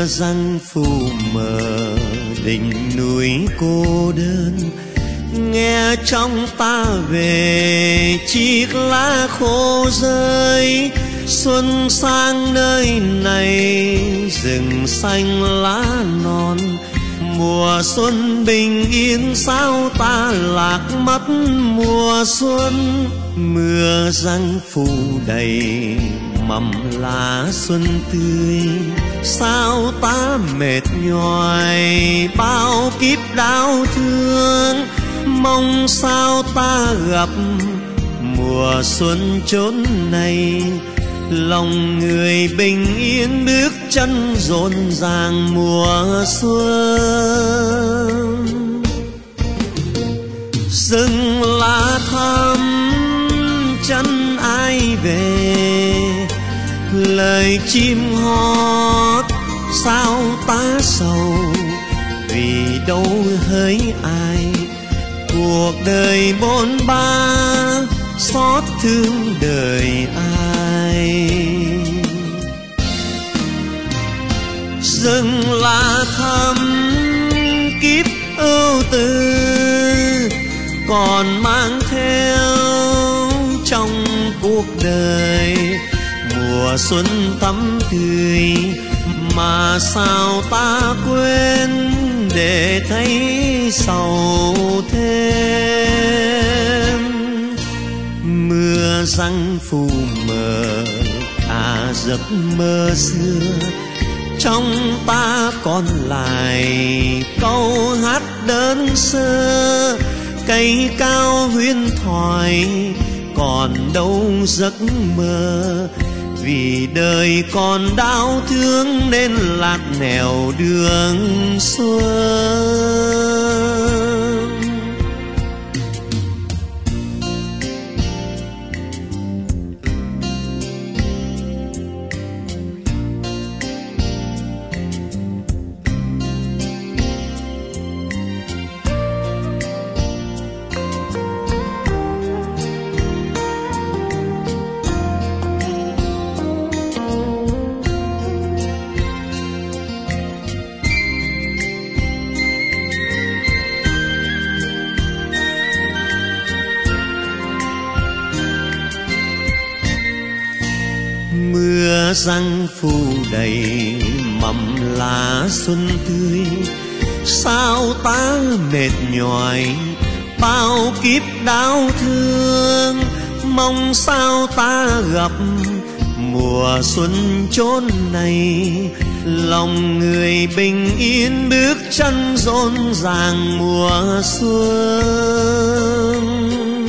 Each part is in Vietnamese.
răng phù mờ đỉnh núi cô đơn, nghe trong ta về chiếc lá khô rơi. Xuân sang nơi này rừng xanh lá non, mùa xuân bình yên sao ta lạc mất mùa xuân. Mưa giăng phủ đầy mầm lá xuân tươi, sao ta mệt nhoài bao kiếp đau thương. Mong sao ta gặp mùa xuân chốn này, lòng người bình yên bước chân rộn ràng mùa xuân. Rừng lá thắm chân ai về, lời chim hót sao ta sầu, vì đâu hỡi ai cuộc đời bôn ba xót thương đời ai. Rừng lá thắm kiếp ưu tư còn mang theo trong cuộc đời. Mùa xuân thắm tươi mà sao ta quên để thấy sầu thêm. Mưa giăng phù mờ cả giấc mơ xưa, trong ta còn lại câu hát đơn sơ. Cây cao huyên thoại còn đâu giấc mơ, vì đời còn đau thương nên lạc nẻo đường xuân. Mưa giăng phủ đầy mầm lá xuân tươi, sao ta mệt nhoài bao kiếp đau thương. Mong sao ta gặp mùa xuân chốn này, lòng người bình yên bước chân rộn ràng mùa xuân.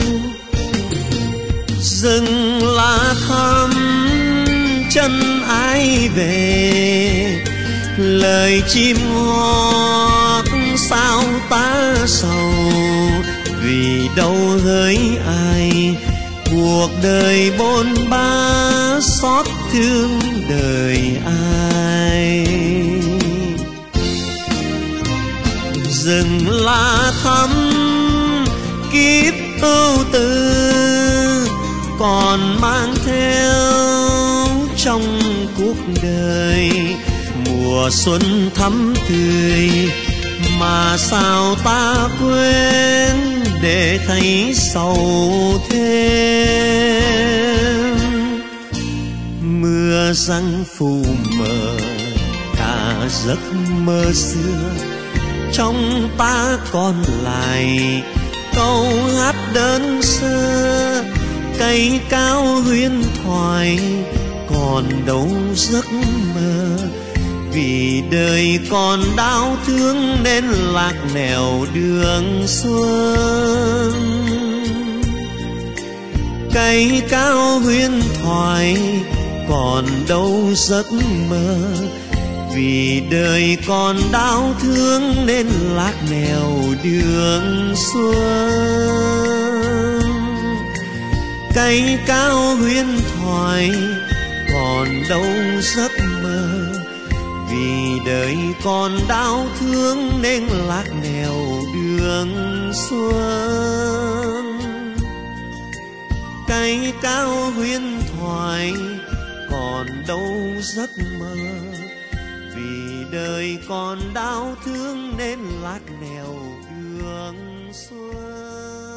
Rừng lá thắm chân ai về, lời chim hót sao ta sầu, vì đâu hỡi ai cuộc đời bôn ba xót thương đời ai. Rừng lá thắm kiếp ưu tư còn mang theo trong cuộc đời. Mùa xuân thắm tươi mà sao ta quên để thấy sầu thêm. Mưa giăng phủ mờ cả giấc mơ xưa, trong ta còn lại câu hát đơn sơ. Cây cao huyên thoại còn đâu giấc mơ, vì đời còn đau thương nên lạc nẻo đường xuân. Cây cao huyên thoại còn đâu giấc mơ, vì đời còn đau thương nên lạc nẻo đường xuân. Cây cao huyên thoại còn đâu giấc mơ, vì đời còn đau thương nên lạc nẻo đường xuân. Cây cao huyên thoại còn đâu giấc mơ, vì đời còn đau thương nên lát nẻo đường xuân.